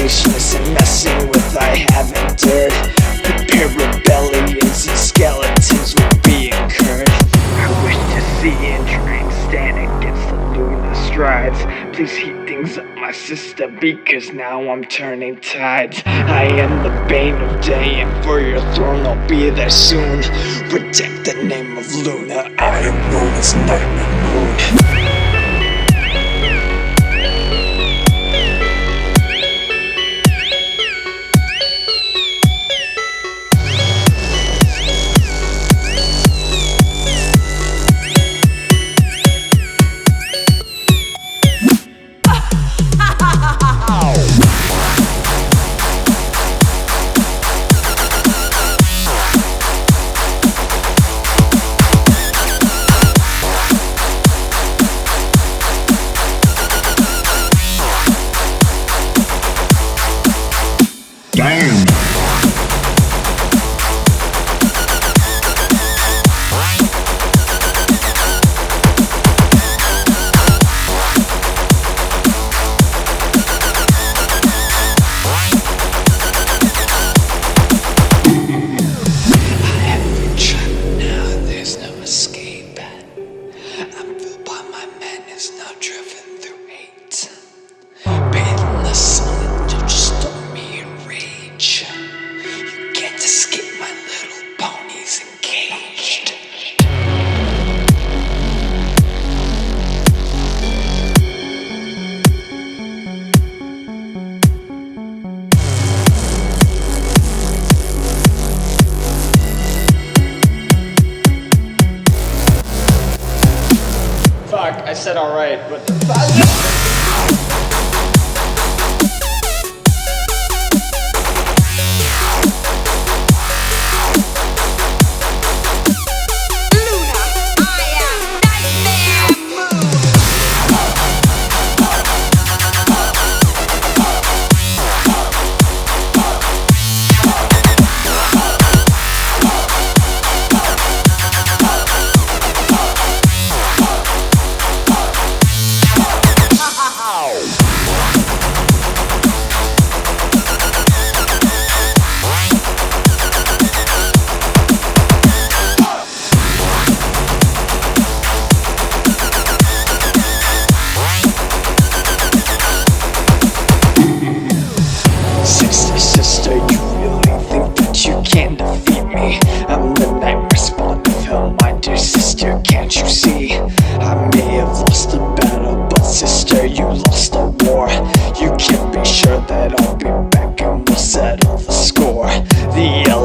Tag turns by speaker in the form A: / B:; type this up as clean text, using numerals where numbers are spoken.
A: faceless and messing with I have endured. Prepare rebellions and skeletons will be incurred. I wish to see and try and stand against the lunar strides. Please heat things up, my sister, because now I'm turning tides. I am the bane of day, and for your throne I'll be there soon. Protect the name of Luna, I am known as Nightmare Moon.
B: Damn.
A: I'm filled by my madness, now driven through hate. Bathed in the sun until just stormy and rage. You can't escape my little ponies encaged.
C: Fuck, I said alright, what the fuck?
A: Sister, you really think that you can defeat me? I'm the nightmare spawn of hell, my dear sister, can't you see? I may have lost the battle, but sister, you lost the war. You can be sure that I'll be back and we'll settle the score. The